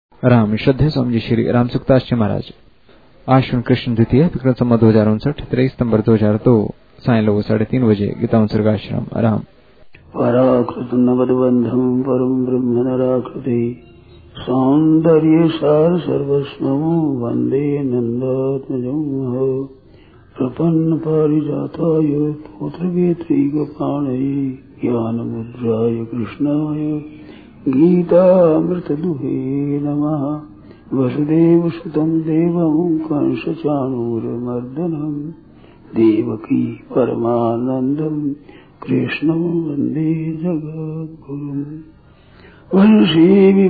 राम श्रद्धे स्वामी जी श्री राम सुखदास जी महाराज। आश्विन कृष्ण द्वितीय विक्रम संवत 2059 23 सितंबर 2002 साय लोग 3:30 बजे गीता उत्सर्गाश्रम राम। पराकृत नवदबंधम परम ब्रह्म नराकृति सौंदर्य सार सर्वस्वं वंदे नंदात्मजं प्रपन्न पारिजाताय पुत्रवेत्रैकपाणये ज्ञानमुद्राय कृष्णाय गीतामृतदुहे नमः। वसुदेवसुतं देवं कंसचाणूरमर्दनं देवकी परमानन्दं कृष्णं वन्दे जगद्गुरुम्। वंशी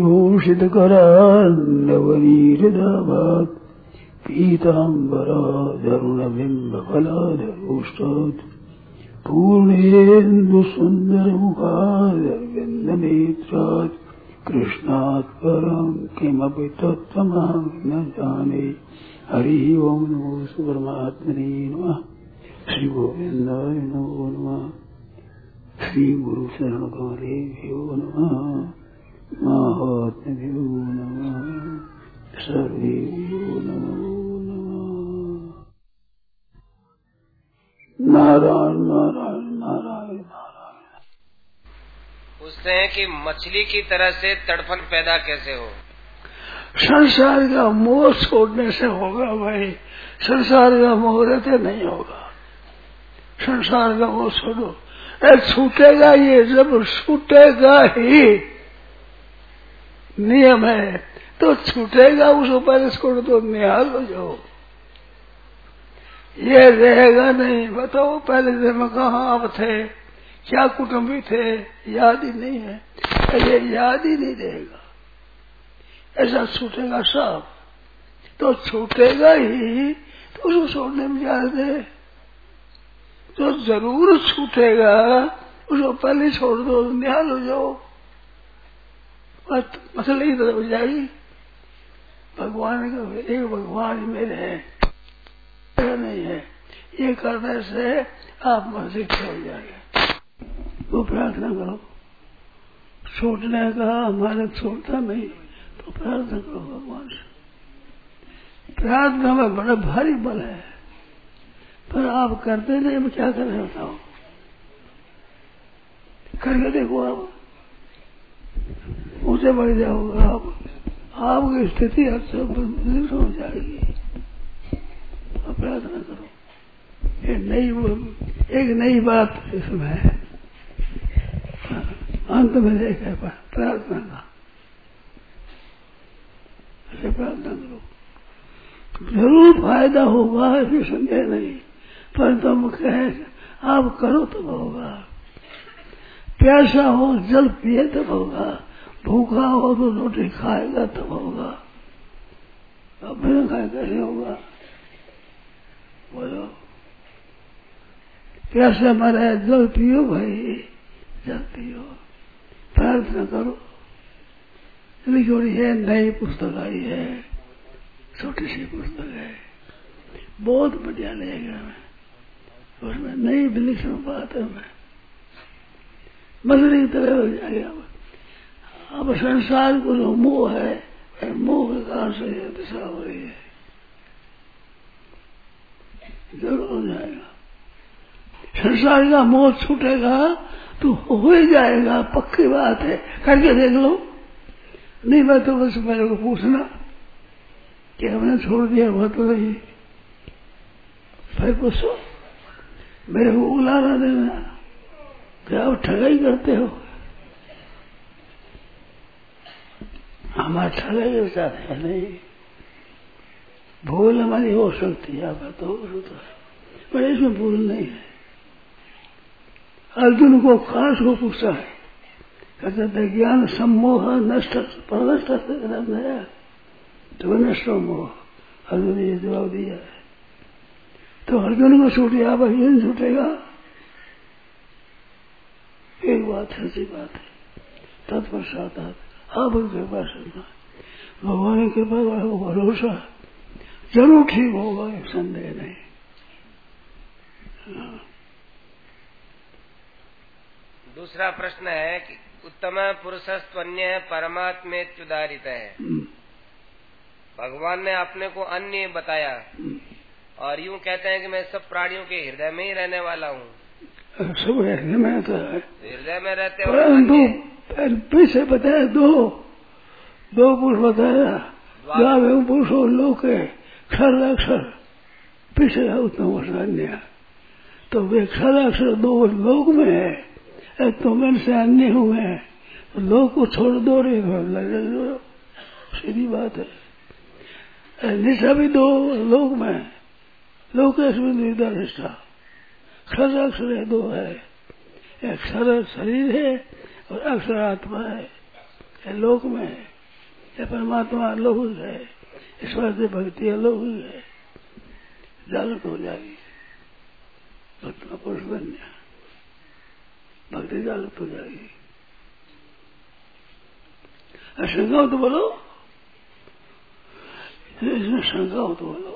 विभूषितकरान्नवनीरदाभात् पीताम्बराधरुणबिम्बफलाधरोष्टात् पूर्णेन्दुसुन्दरमुखारविन्दनेत्रात् कृष्णात् परं किमपि तत्त्वमहं न जाने। हरिः ओं नमो परमात्मने नमः। श्री गोविन्दाय नमो नमः। श्री गुरु शरण कमलेभ्यो नमः। महात्म्यो नमः। सर्वेभ्यो नमो नमः। नारायण नारायण नारायण नारायण। पूछते हैं कि मछली की तरह से तड़फन पैदा कैसे हो? संसार का मोह छोड़ने से होगा भाई। संसार का मोह रहते नहीं होगा। संसार का मोह छोड़ो, छूटेगा ये, जब छूटेगा ही नियम है तो छूटेगा, उसको पहले छोड़ दो, निहाल हो जाओ। ये रहेगा नहीं। बताओ पहले जन्म कहाँ आप थे, क्या कुटुंबी थे, याद ही नहीं है। ये याद ही नहीं रहेगा। ऐसा छूटेगा सब, तो छूटेगा ही तो उसको छोड़ने में जा दे। तो जरूर छूटेगा, उसको पहले छोड़ दो, निहाल हो जाओ। मसला ही तो हो जाएगी। भगवान का एक भगवान मेरे है नहीं है, ये करने से आप मस्जिद हो जाएंगे। तो प्रार्थना करो। छूटने का हमारे छूटता नहीं तो प्रार्थना करो भगवान से। प्रार्थना में बड़ा भारी बल है, पर आप करते नहीं। मैं क्या कर रहे बताओ, करके देखो। आप ऊंचे बढ़ जाओगे, आपकी स्थिति अच्छे हो जाएगी। आप प्रार्थना करो। एक नई बात इसमें है, अंत में देखा प्रार्थना का। ऐसे प्रार्थना करो, जरूर फायदा होगा, इसमें संदेह नहीं। पर तुम कहे आप करो तब होगा। प्यासा हो जल पिए तब होगा, भूखा हो तो रोटी खाएगा तब होगा। अब बिना खाए कैसे होगा बोलो। प्यासा मरे जल पियो भाई, जल पियो। प्रार्थना करो। लिखोड़ी है, नई पुस्तक आई है, छोटी सी पुस्तक है, बहुत बढ़िया लगेगा। उसमें नई विलक्षण बात है। मसले की तरह हो जाएगा। अब संसार को जो मोह है, मोह के कारण से यह दिशा हो रही है। जरूर हो जाएगा। संसार का मोह छूटेगा तो हो ही जाएगा, पक्की बात है। करके देख लो। नहीं मैं तो बस मेरे को पूछना कि हमने छोड़ दिया, वो तो नहीं। फिर पूछो, मेरे को उलाना देना कि आप ठगाई करते हो। हमारा ठगाई विचार है नहीं। भूल हमारी हो सकती है, आप तो पर इसमें भूल नहीं है। अर्जुन को खास को पूछा है, कहते थे ज्ञान सम्मोह नष्ट परनष्ट है तो नष्ट मोह। अर्जुन ने ये जवाब दिया है। तो अर्जुन को छूट गया, अब अर्जुन छूटेगा। एक बात सच्ची बात है, तत्पश्चात आप कृपा सुनना। भगवान की कृपा का भरोसा जरूर ठीक होगा, एक संदेह नहीं। दूसरा प्रश्न है कि उत्तम पुरुषस्त्वन्य परमात्मेत्युदारित है, भगवान ने अपने को अन्य बताया और यूं कहते हैं कि मैं सब प्राणियों के हृदय में ही रहने वाला हूँ। सब हृदय में तो है, हृदय में रहते हो। परंतु पीछे बताया दो पुरुष बताया, द्वावें पुरुषो लोके क्षराक्षर पीछे है उत्तम अन्य। तो वे क्षराक्षर दो लोक में है, एक तो मन से अन्य हुए हैं, तो लोक को छोड़ दो रे, सीधी बात है। निष्ठा भी दो लोक में, लोकेश में निष्ठा निष्ठा, क्षराक्षर है दो है, एक क्षर शरीर है और अक्षर आत्मा है, ये लोक में है, ये परमात्मा लौकिक है, ईश्वर से भक्ति अलौकिक है, जागृत हो जाएगी भक्त का पुरुष बन गया, भक्ति जागृत हो जाएगी। शंका हो तो बोलो, इसमें शंका हो तो बोलो।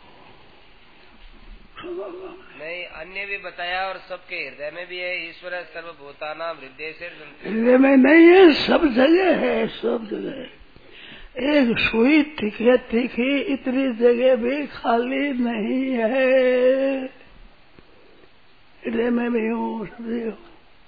नहीं, अन्य भी बताया और सबके हृदय में भी है। ईश्वर सर्वभूतानां हृदय से, हृदय में नहीं है, सब जगह है, सब जगह है। एक सुई तीखी इतनी जगह भी खाली नहीं है, हृदय में भी हूँ, सब जगह हूँ।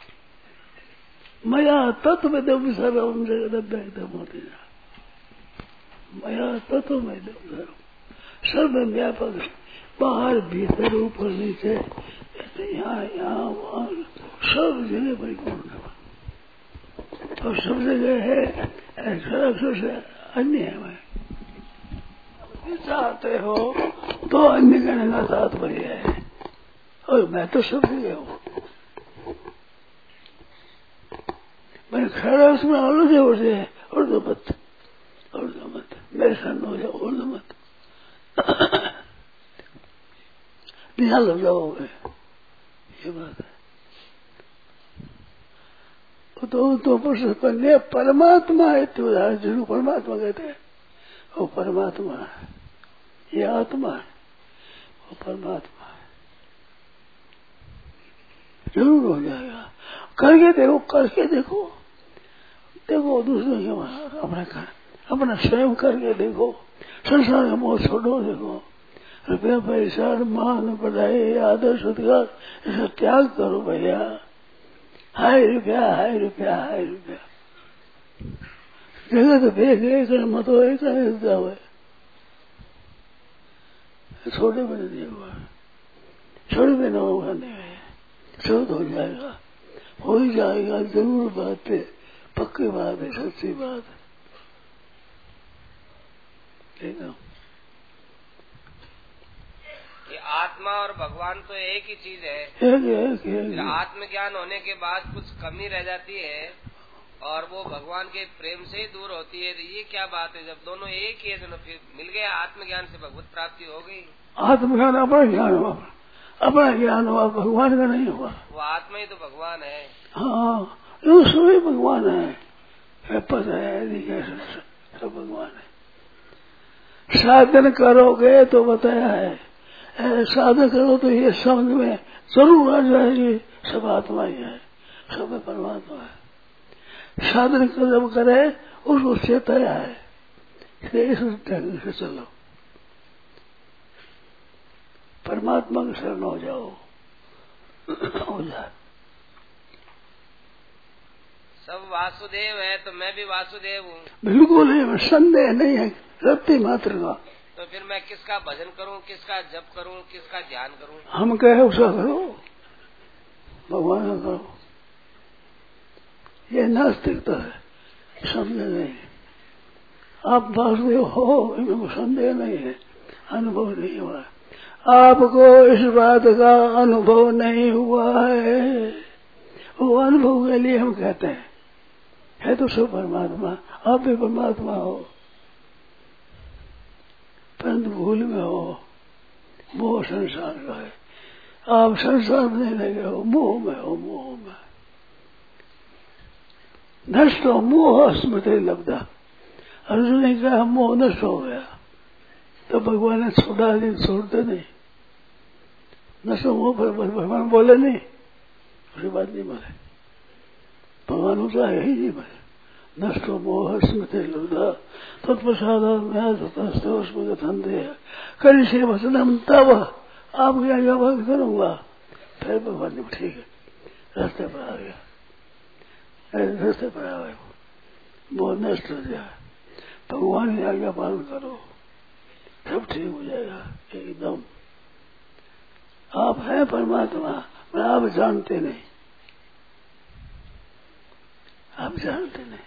मया तत्व में दम सर्वम जगत एकदम होती है, मया तत्व में दम सर्व व्यापक, बाहर भीतर ऊपर नीचे, यहाँ वहाँ सब जगह परिपूर्ण है, और सब जगह है। अक्षर से अन्य है। मैं चाहते हो तो अन्य कहने का तात्पर्य है, और मैं तो सब जगह हूँ। मैं खड़ा उसमें और जो उठे और दो मत, और दो मत, मेरे साथ हो जाओ, और दो मत, निहाल हो जाओगे, ये बात है। तो पुरुष कन्या परमात्मा है, तो जिसको परमात्मा कहते हैं वो परमात्मा है, ये आत्मा है, वो परमात्मा है, जरूर हो जाएगा। करके देखो, करके देखो, देखो दूसरे के वहां अपना स्वयं करके देखो, संसार का मोह छोड़ो, देखो रुपया पैसा मान बढ़ाए आदर सत्कार ऐसा त्याग करो भैया। हाय रुपया, हाय रुपया, हाय रुपया, जगह तो देख मत हो, एक छोटे में नहीं हुआ, छोटे में न होगा, नहीं शोध हो जाएगा, हो ही जाएगा, जरूर बात है, पक्की बात है, सच्ची बात है। देखो ये आत्मा और भगवान तो एक ही चीज है। एक आत्मज्ञान होने के बाद कुछ कमी रह जाती है और वो भगवान के प्रेम से ही दूर होती है। ये क्या बात है, जब दोनों एक ही है दोनों फिर मिल गया, आत्मज्ञान से भगवत प्राप्ति हो गई। आत्मज्ञान अपना ज्ञान हुआ, अपना ज्ञान हुआ, भगवान का नहीं हुआ। वो आत्मा ही तो भगवान है। हाँ, वो सभी भगवान है, पद है, सब भगवान है। साधन करोगे तो बताया है, साधन करो तो ये समझ में जरूर आ जाएगी, सब आत्मा ही है, सब परमात्मा है। साधन जब करे उसको चेताया है, इस ढंग से चलो, परमात्मा के शरण हो जाओ, हो जाए। सब वासुदेव है तो मैं भी वासुदेव हूँ, बिल्कुल ही संदेह नहीं है, रत्ती मात्र का। तो फिर मैं किसका भजन करूं, किसका जप करूं, किसका ध्यान करूं? हम कहे उसका करो, भगवान का करो। ये नास्तिकता है, समझे नहीं। आप वासुदेव हो, इनमें संदेह नहीं है, अनुभव नहीं हुआ है। आपको इस बात का अनुभव नहीं हुआ है, वो अनुभव के लिए हम कहते हैं, है तो सब परमात्मा, आप भी परमात्मा हो, परंतु भूल में हो, मोह संसार का है। आप संसार में लगे हो, मोह में हो, मोह में नष्ट हो, मोह स्मृति लब्धा। अर्जुन ने कहा मोह नष्ट हो गया, तो भगवान ने छोड़ा नहीं, छोड़ते नहीं, नष्ट मोह पर भगवान बोले नहीं, उसके बाद नहीं बोले, भगवान उसका है ही नहीं बोले, नष्टो मोह स्मृति लुब्धा तत्प्रसादात् मया ततस्तोस्मि कथन्ते करिष्ये वचनम तव आपकी आज्ञा पालन करूंगा। फिर भगवान ने ठीक है, रास्ते पर आ गया, रास्ते पर आ गए, वो नष्ट हो जाए, भगवान की आज्ञा पालन करो, सब ठीक हो जाएगा एकदम। आप हैं परमात्मा, पर आप जानते नहीं, आप जानते नहीं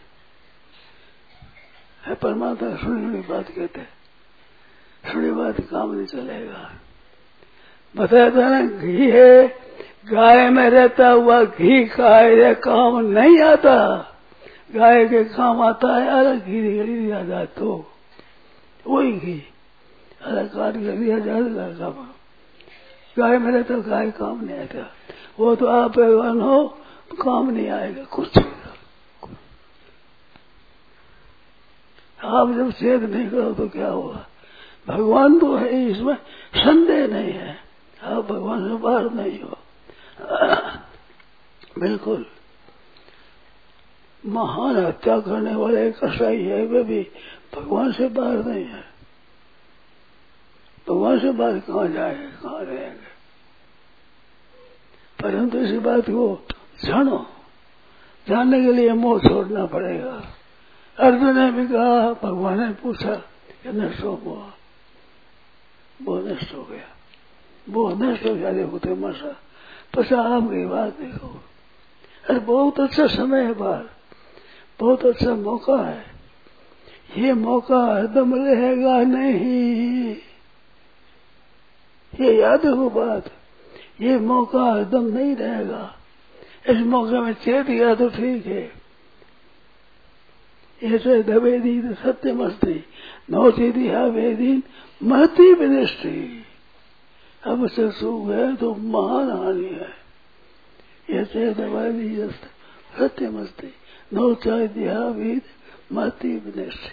है परमात्मा। सुनी हुई बात कहते, सुनी बात काम नहीं चलेगा। बताया था ना, घी है, गाय में रहता हुआ घी खाए काम नहीं आता। गाय के काम आता है अलग घी निकली दिया जाए तो वही घी अलग काट कर दिया जाए काम। गाय में रहता गाय काम नहीं आता, वो तो आप भगवान हो काम नहीं आएगा कुछ। आप जब छेद नहीं करो तो क्या होगा? भगवान तो है, इसमें संदेह नहीं है। आप भगवान से बाहर नहीं हो बिल्कुल। महान हत्या करने वाले कसाई है, वे भी भगवान से बाहर नहीं है। भगवान से बाहर कहाँ जाएंगे, कहाँ रहेंगे? परंतु इसी बात को जानो, जानने के लिए मोह छोड़ना पड़ेगा। अर्जुन ने भी कहा, भगवान ने पूछा कि नष्ट हो मोह, वो नष्ट हो गया, वो नष्ट हो गया। देखो तमाशा, पचा आपकी बात देखो। अरे बहुत अच्छा समय है बाहर, बहुत अच्छा मौका है। ये मौका हरदम रहेगा नहीं, ये याद रखो बात, ये मौका हरदम नहीं रहेगा। इस मौके में चेत गया तो ठीक है। ऐसे दबेदी सत्य मस्ती नौती दिया वेदीन महती विनिष्टि। अब से सुख है तो महान हानि है। ऐसे दबेदी सत्य मस्ती नौचा दिया वेद महती विनिष्टि।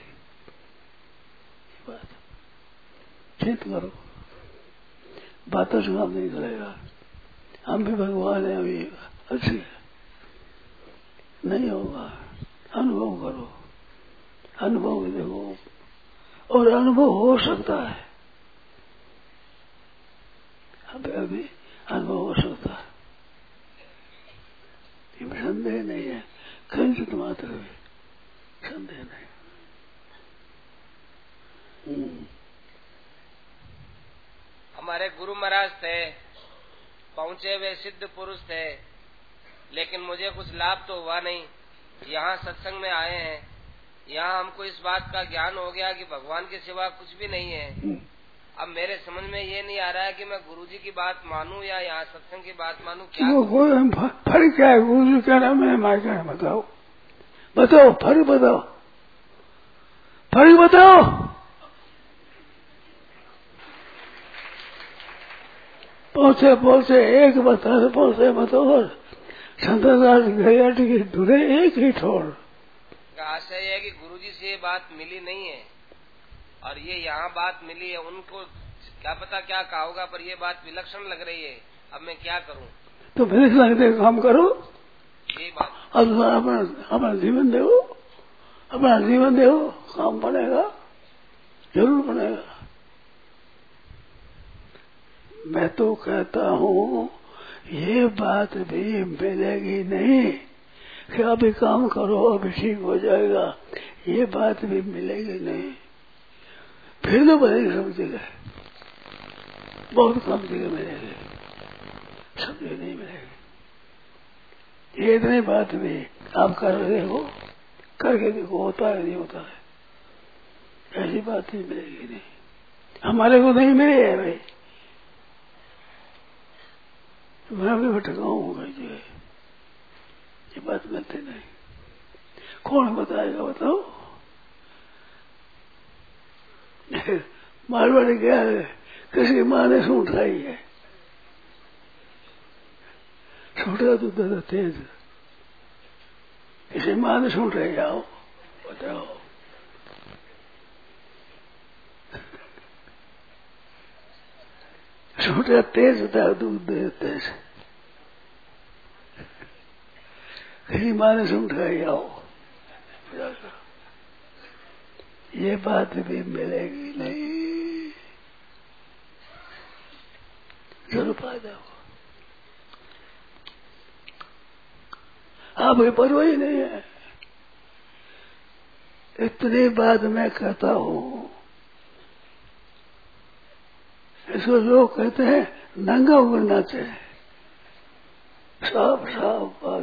बात चित करो, बातों से काम नहीं करेगा। हम भी भगवान है, अभी अच्छी है, नहीं होगा। अनुभव करो, अनुभव देखो, और अनुभव हो सकता है, अभी अनुभव हो सकता है, ये संदेह नहीं है। किंचित मात्र भी संदेह नहीं। हमारे गुरु महाराज थे, पहुंचे हुए सिद्ध पुरुष थे, लेकिन मुझे कुछ लाभ तो हुआ नहीं। यहाँ सत्संग में आए हैं, यहाँ हमको इस बात का ज्ञान हो गया कि भगवान के सिवा कुछ भी नहीं है। अब मेरे समझ में ये नहीं आ रहा है कि मैं गुरुजी की बात मानूं या यहाँ सत्संग की बात मानूं। क्या फर्क क्या है? गुरुजी क्या नाम है, हमारे क्या नाम? बताओ बताओ, फर्क बताओ, फर्क बताओ। पहुंचे पहुंचे एक बता से पहुंचे मतोर संतदास गया ढूंढे एक ही ठोर। आशय है कि गुरुजी से ये बात मिली नहीं है और ये यहाँ बात मिली है। उनको क्या पता क्या कहा होगा, पर ये बात विलक्षण लग रही है। अब मैं क्या करूं? तो फिर लगते काम करो, यही बात। अब अपना जीवन दो, अपना जीवन दो, काम बनेगा, जरूर बनेगा। मैं तो कहता हूँ ये बात भी मिलेगी नहीं कि अभी काम करो अभी ठीक हो जाएगा, ये बात भी मिलेगी नहीं। फिर तो बनेगी सब जगह, बहुत कम जगह मिलेगी, सब जगह नहीं मिलेगी। ये इतनी बात भी आप कर रहे हो, करके देखो होता है नहीं होता है, ऐसी बात ही मिलेगी नहीं। हमारे को नहीं मिले है भाई, मैं भी भटकाऊंगा जी, ये बात मिलती नहीं। कौन बताएगा बताओ? मारवाड़ी क्या है, किसी माँ ने सूट लाई है, सूटा तो दादा तेज, किसी माँ ने सूट रही आओ बताओ। सूटा तेज होता है, दूध दे तेज, किसी माँ ने सूट रही आओ जाकर ये बात भी मिलेगी नहीं, जरूर फायदा हो। आपकी परवाह ही नहीं है। इतनी बात मैं कहता हूँ, इसको लोग कहते हैं नंगा उड़ना चाहिए, साफ साफ बात।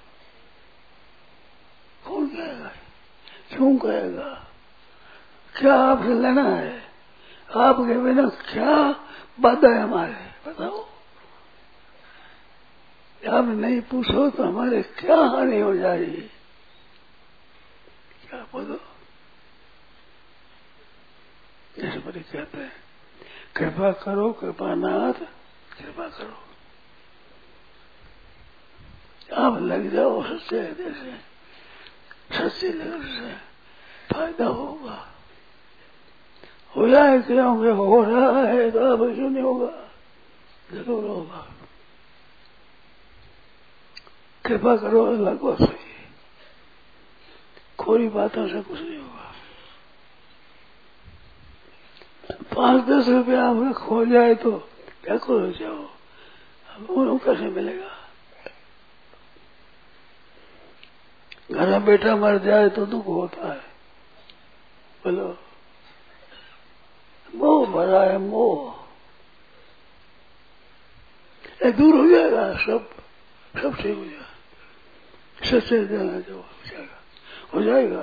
कौन कहेगा, क्यों कहेगा, क्या आपसे लेना है, आपके बिना क्या बाधा है हमारे, बताओ। आप नहीं पूछो तो हमारे क्या हानि हो जाएगी, क्या बोलो। जैसे बड़ी कहते हैं कृपा करो कृपानाथ, कृपा करो। आप लग जाओ सच्चे हृदय से, सच्ची लगन से, फायदा होगा। हो जाए क्योंकि हो रहा है तो अब क्यों नहीं होगा, जरूर होगा। कृपा करो अल्लाह को सही, खोरी बातों से कुछ नहीं होगा। 5-10 रुपया आपका खो जाए तो क्या करो, जाओ, अब उनको कैसे मिलेगा। घर में बेटा मर जाए तो दुख होता है, बोलो। मोह भरा है, मोह। ये दूर हो जाएगा, सब ठीक हो जाएगा। सच्चे जाना जो हो जाएगा,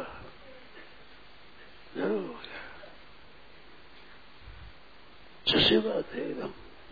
जरूर हो जाएगा। सच्ची बात है एकदम।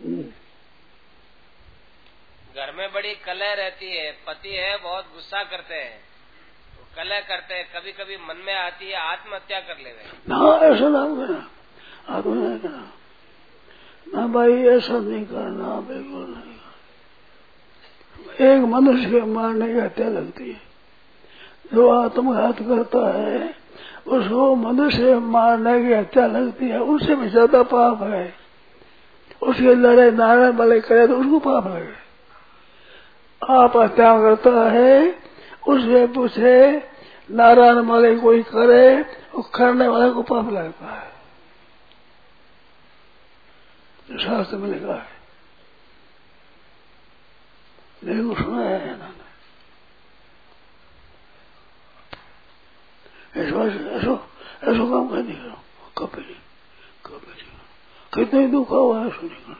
घर में बड़ी कलह रहती है, पति है बहुत गुस्सा करते हैं, तो कलह करते हैं, कभी कभी मन में आती है आत्महत्या कर ले। ना ऐसा ना करना, आत्महत्या नहीं करना ना भाई, ऐसा नहीं करना, बिल्कुल नहीं करना। एक मनुष्य के मारने की हत्या लगती है, जो आत्मघात करता है उसको मनुष्य मारने की हत्या लगती है, उससे भी ज्यादा पाप है। उसके लड़ाई नारायण वाले करे तो उसको पाप लगे। आप हत्या करता है, उससे पूछे नारायण वाले कोई करे, और करने वाले को पाप लगता है, शास्त्र में लिखा है। देखो सुना है ना, ऐसा काम कर नहीं करो, कभी नहीं। कितने दुख हुआ है, ऐसा नहीं करो।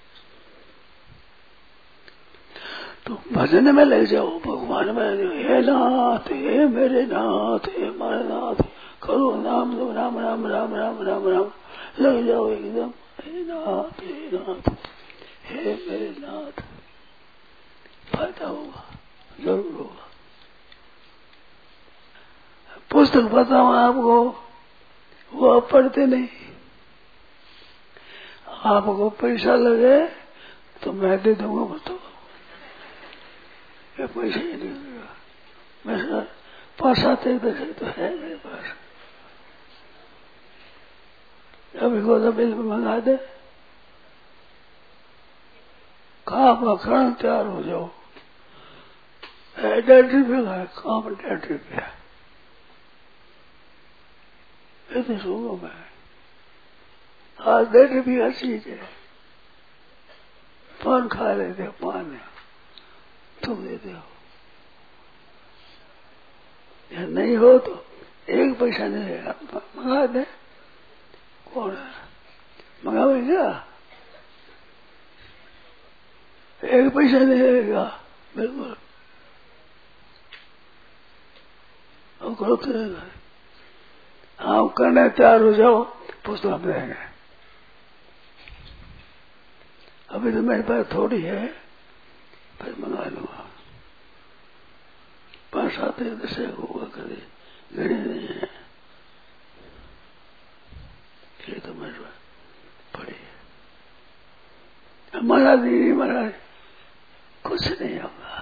तो भजन में लग जाओ, भगवान में, हे नाथ, हे मेरे नाथ, हे हमारे नाथ, करो नाम दो, राम राम राम राम राम राम, लग जाओ एकदम। हे नाथ, हे नाथ, हे मेरे नाथ, फायदा होगा, जरूर होगा। पुस्तक बताओ आपको, वो आप पढ़ते नहीं। आपको पैसा लगे तो मैं दे दूंगा, बताओ। ये पैसा ही नहीं लगेगा, मैं 5-7 दशे तो है मेरे पास। अभी को तो बिल मंगा दे, काम मकान तैयार हो जाओ। 1.5 रुपये का काम, 1.5 रुपया इतने सुनो मैं। आज 1.5 रुपया चीज है, पान खा लेते, पान तुम देते हो, या नहीं हो तो 1 पैसा नहीं देगा, मंगा दे। कौन है मंगावे क्या, 1 पैसा नहीं देगा, बिल्कुल। और करो तो आप करने तैयार हो जाओ, पुस्तक हम देंगे। अभी तो मेरे पास थोड़ी है, फिर मंगा लूंगा। 5-7 दशे होगा, कभी गणे नहीं है, ये तो मेरे पास पड़ी है। हमारा दीदी महाराज कुछ नहीं होगा,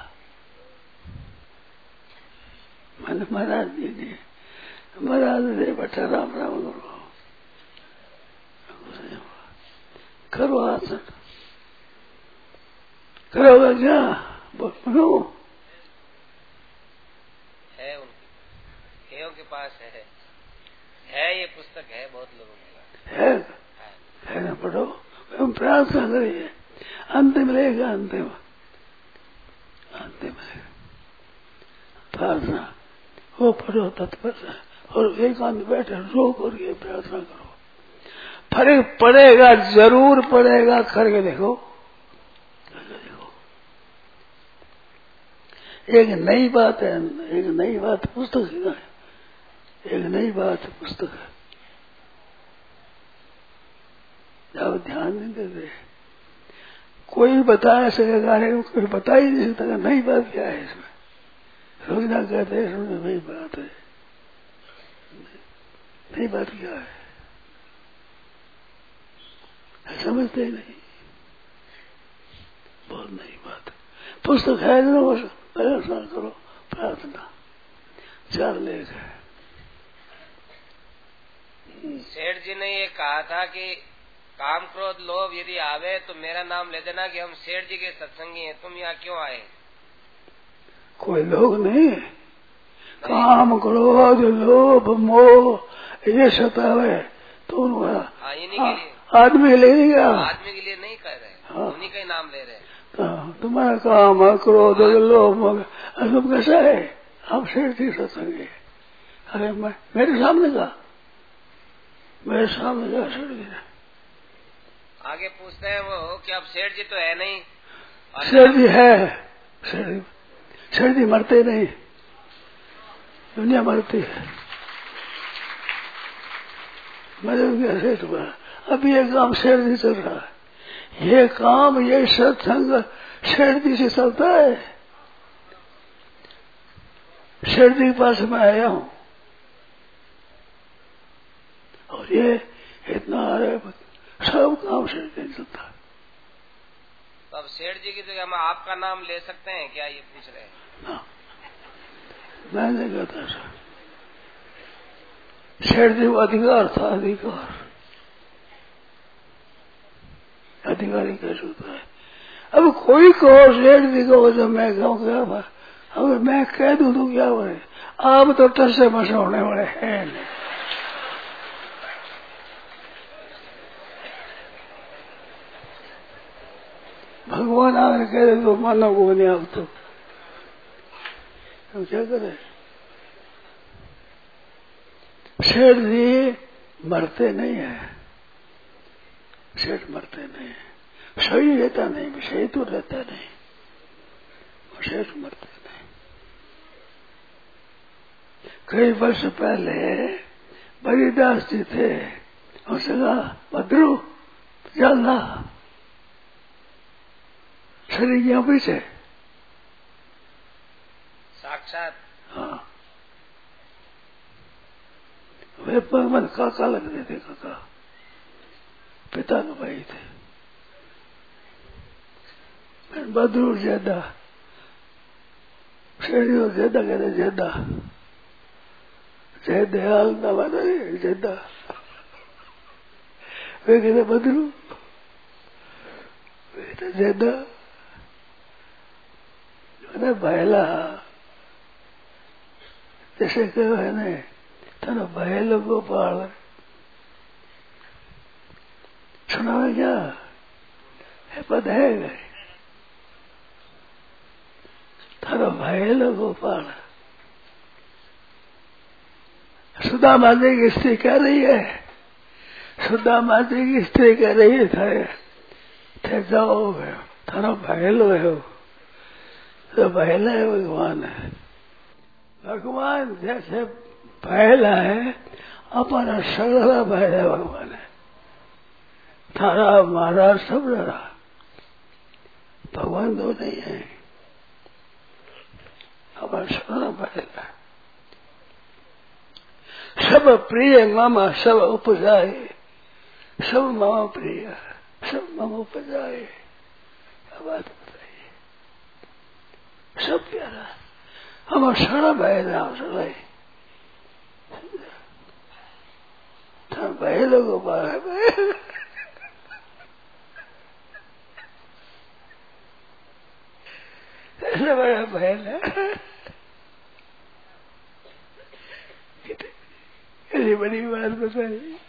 मैंने महाराज दीदी महाराज दे बच्चा राम राम करो, करो आसन करोगे क्या, बोलो है के पास है ये पुस्तक है बहुत लोगों के पास है ना, पढ़ो, हम प्रार्थना करिए, अंतिम रहेगा, अंतिम प्रार्थना वो पढ़ो तत्पर और एकांत बैठे रो करके प्रार्थना करो, फर्क पड़ेगा, जरूर पड़ेगा, करके देखो। एक नई बात है, एक नई बात पुस्तक है, एक नई बात पुस्तक है, जब ध्यान नहीं देते कोई बता सकेगा, कोई बता ही नहीं सकता नई बात क्या है इसमें। रोजना कहते हैं इसमें नई बात है, नई बात क्या है समझते ही नहीं, बहुत नई बात है। पुस्तक है प्रयास करो, प्रार्थना 4 लेख है। सेठ जी ने ये कहा था कि काम क्रोध लोभ यदि आवे तो मेरा नाम ले देना कि हम सेठ जी के सत्संगी हैं, तुम यहाँ क्यों आए? कोई लोग नहीं, काम क्रोध लोभ मोह ये सतावे तो आदमी के लिए नहीं, आदमी के लिए नहीं कह रहे, उन्हीं का ही नाम ले रहे। तुम्हारा काम क्रोध लोभ सब कैसा है? आप सेठ जी सत्संगी। अरे मेरे सामने का सेठ जी आगे पूछते हैं वो कि अब सेठ जी तो है नहीं। सेठ जी है, सेठ जी मरते नहीं, दुनिया मरती है, मरे गया सेठ हुआ। अभी ये काम सेठ जी चल रहा है, ये काम ये सत्संग सेठ जी से चलता है। सेठ जी के पास मैं आया हूँ और ये इतना आ रहा है, सब काम सेठ जी चलता है। तो अब सेठ जी की जगह हम आपका नाम ले सकते हैं क्या, ये पूछ रहे हैं? ना, मैं नहीं कहता सर, सेठ जी को अधिकार था, अधिकारी कैसे होता है? अब कोई कहो सेठ जी को, जब मैं कहूँ क्या बात, अगर मैं कह दूं तो क्या बोले, आप तो टस से मस होने वाले हैं नहीं। भगवान आगे कह रहे तो मानो को नहीं, आप तो हम क्या करें? सेठ जी मरते नहीं है, सेठ मरते नहीं है, सही रहता नहीं, सही तो रहता नहीं, सेठ मरते नहीं। कई वर्ष पहले बलिदास जी थे, उसने कहा भद्रू चलना, शरीर यहाँ पीछे साक्षात। हाँ, वे भगवान काका लगते थे, काका पिता के भाई थे। बद्रू ज्यादा, शेरियों ज्यादा कहते, ज्यादा जय दयाल दवादा ज्यादा, वे कहते बद्रू, वे कहते ज्यादा भयला, जैसे कहो है ने थारा भयल गोपाल, सुना है क्या है? पद है थारा भयल गोपाल। सुदामा जी की स्त्री कह रही है, सुदामा जी की स्त्री कह रही है, थे जाओ थारा भयल हो, तो भयला है भगवान है। भगवान जैसे भयला है, अपना सगला भयला भगवान है, थारा मारा सब लड़ा, भगवान दो नहीं है, अपना सगला भयला। सब प्रिय मामा सब उपजाए, सब मामा प्रिय, सब मामा उपजाए, बात बताइए, सब प्यारा, हमारा सारा भयला सलाई था, भयलों को पाए ऐसा बड़ा भयल है, बड़ी बड़ी बात बताई।